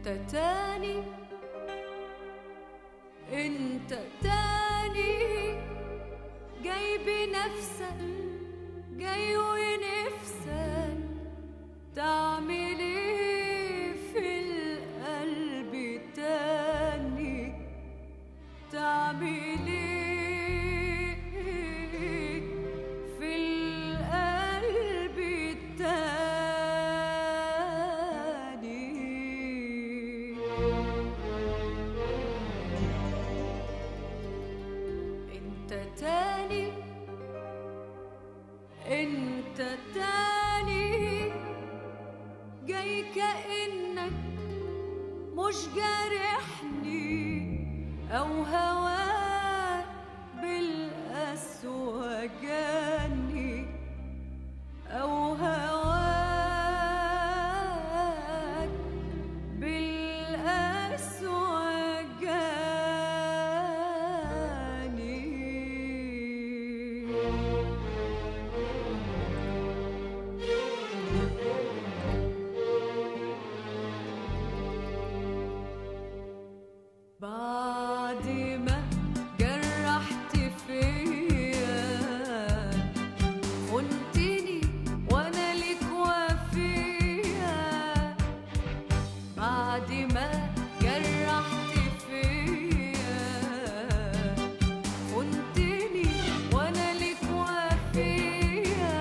تاني، انت تاني جاي بنفسك، جاي ونفسك تعمل ايه في القلب تاني، تعمل ايه في القلب تاني. انت تاني، انت تاني جاي كأنك مش جارحني أو هواك بالقسوة جاني، أو هواك بالقسوة جاني. بعد ما جرحت فيا خنتني وانا لك وفيا، بعد ما جرحت فيا خنتني وانا لك وفيا،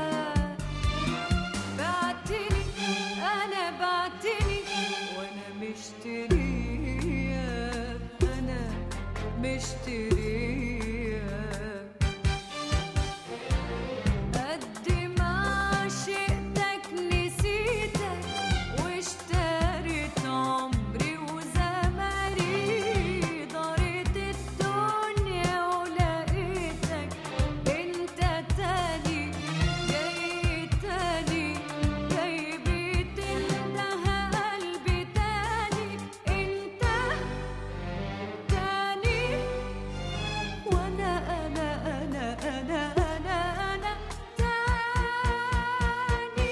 بعتني انا بعتني وانا مشترية، أنا مشترية. قد ما عشقتك نسيتك واشتريت عمري وزماني، دارت الدنيا ولقيتك انت تاني جاي تاني، جاي بتنده قلبي تاني، انت تاني وانا انا انا انا انا انا تاني.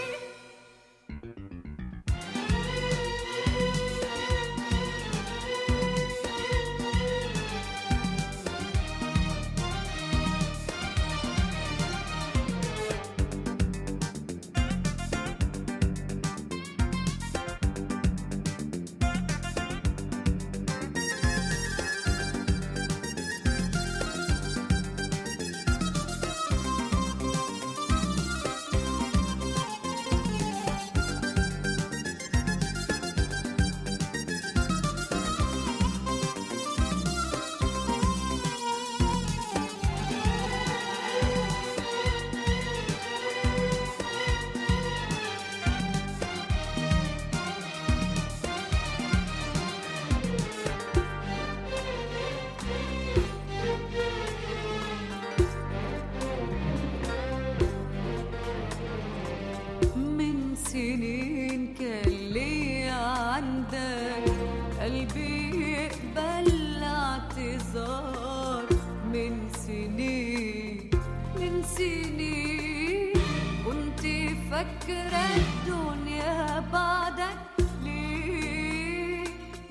من سنين كان لي عندك قلبي يقبل اعتذار، من سنين من سنين كنت فاكرة الدنيا بعدك ليل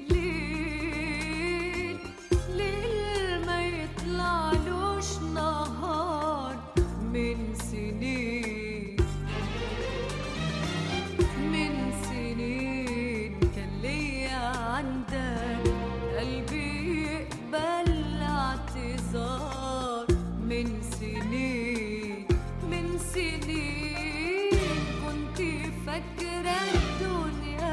ليل ليل ما يطلعلوش نهار، من سنين من سنين كان ليا عندك قلبي يقبل اعتذار، من سنين من سنين كنت فاكرة الدنيا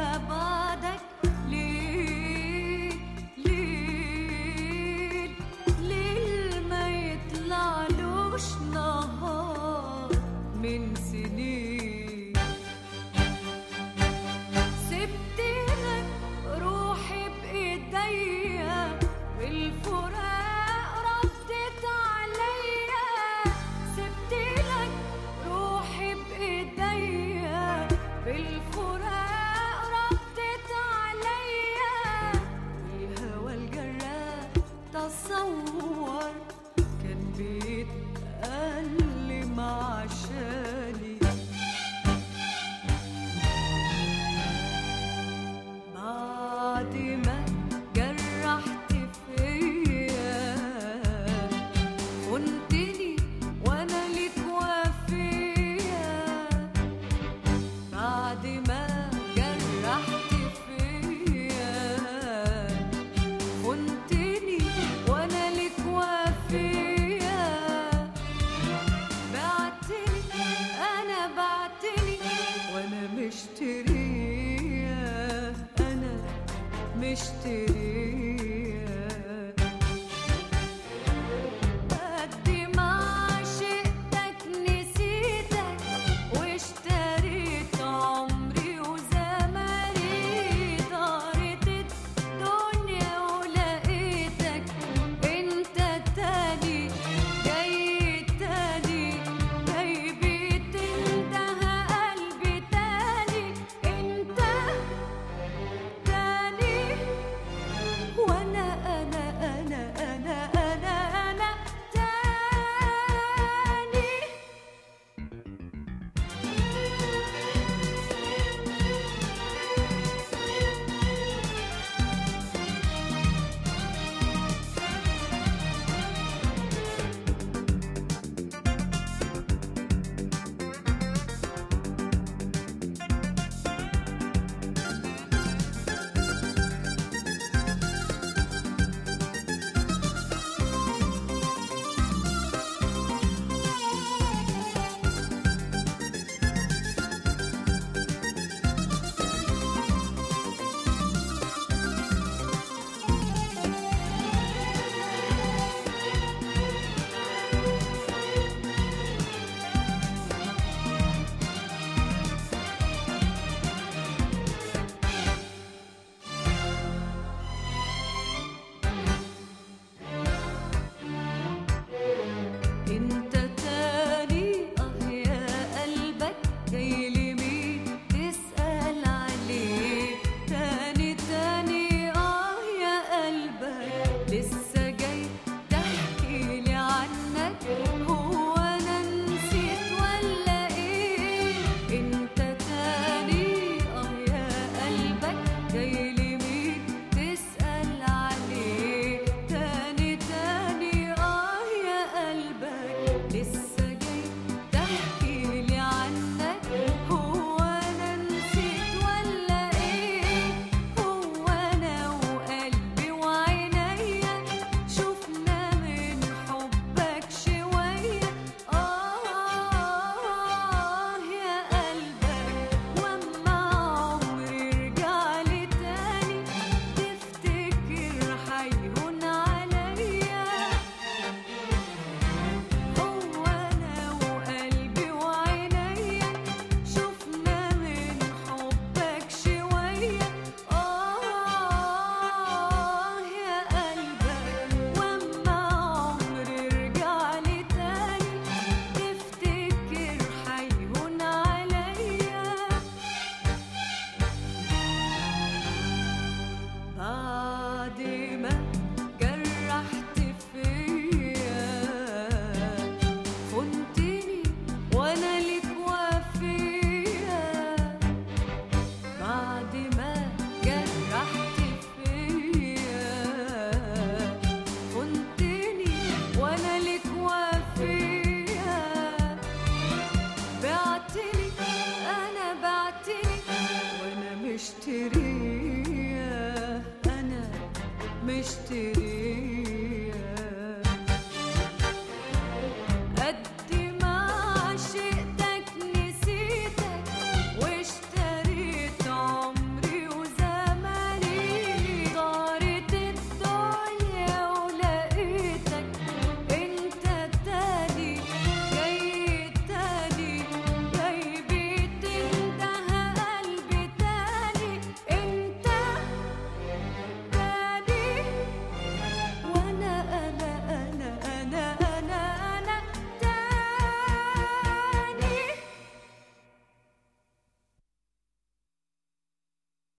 لسه